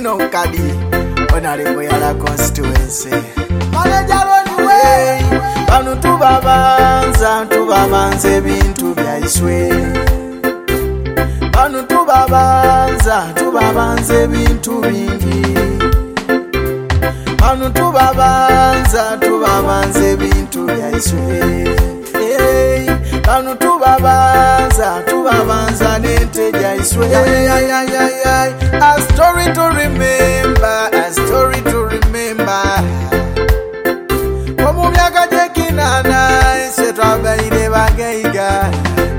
Tino Kadi, Honorable Yala constituency. Manager Ronway, Banu tubabanze bintu byaiswe. Banu tubabanze bintu bingi. Banu tubabanze bintu byaiswe. Banu tubabanza nente jaiswe. A story to remember, a story to remember. Omu myaka jekinana ise twabaire bagaiga.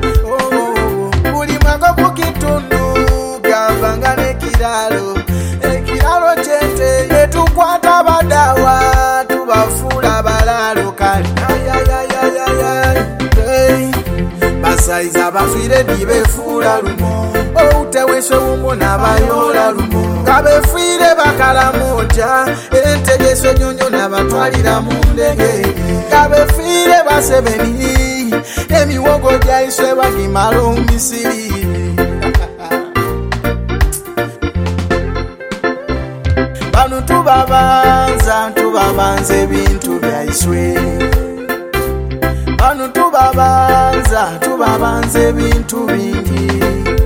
Buli mwaka ku kitundu gavanga n'ekiralo. Ekiralo kyente yetukwata badawa tubafuula balalo kale. Basaiza bafiire dibefuula lumo. Outewese wumbo n'abayola lumo. Kabefiire bakalamoja. Entegese nyonyo n'abatwalira mu ndege. Kabefiire basebeni. Emiwogo gyaiswe bagimala Misiri. Banu tubabanze bintu byaiswe. Banu tubabanze bintu bingi.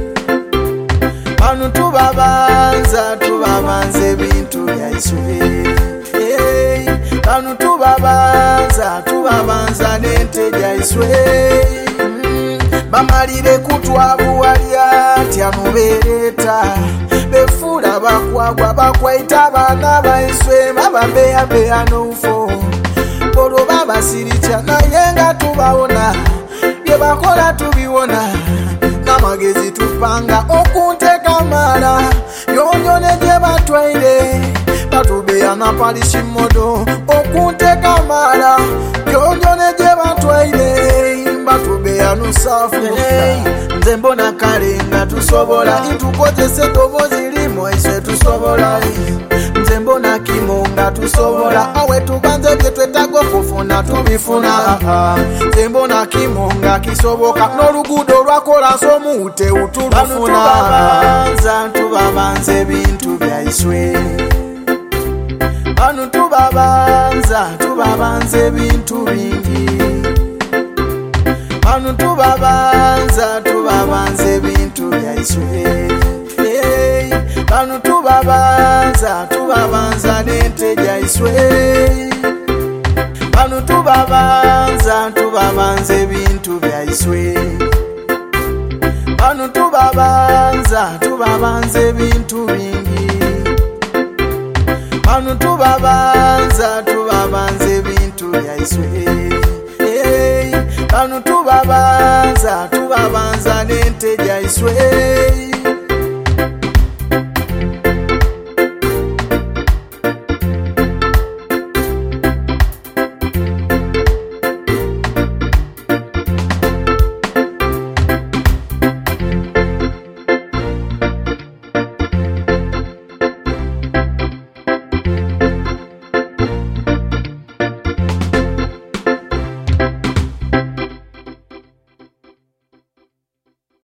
Banu tubabanze bintu byaiswe. Banu tubabanza nente jaiswe. Bamalire kutwabuwalya tyanubereta. Befuula bakwagwa bakwaita abaana baiswe. Bababeyabeya n'ufo. Olwo babasirikya naye nga tubawona. Bye bakola tubiwona. N'amagezi tupanga okunteeka mala. Yonyone gye batwaire. Batubeya na palishimodo okunteeka mala. Yonyone gye batwaire. Batubeya nusafu. Nze mbona kale nga tusobola. Ntukozese eddoboozi limu ise tusobola. Nze mbona kimo nga tusobola. Awe tubanze bye twetaaga okufuna tubifuna. Nze mbona kimo nga kisoboka. N'oluguudo lwakola ns'omuwute utulufuna. Tubabanze bintu byaiswe. Banu tubabanze bintu bingi. Banu tubabanze bintu byaiswe. Banu tubabanza nente jaiswe. Banu tubabanze bintu byaiswe. Banu tubabanze bintu bingi. Banu tubabanze bintu byaiswe. Banu tubabanza nente jaiswe.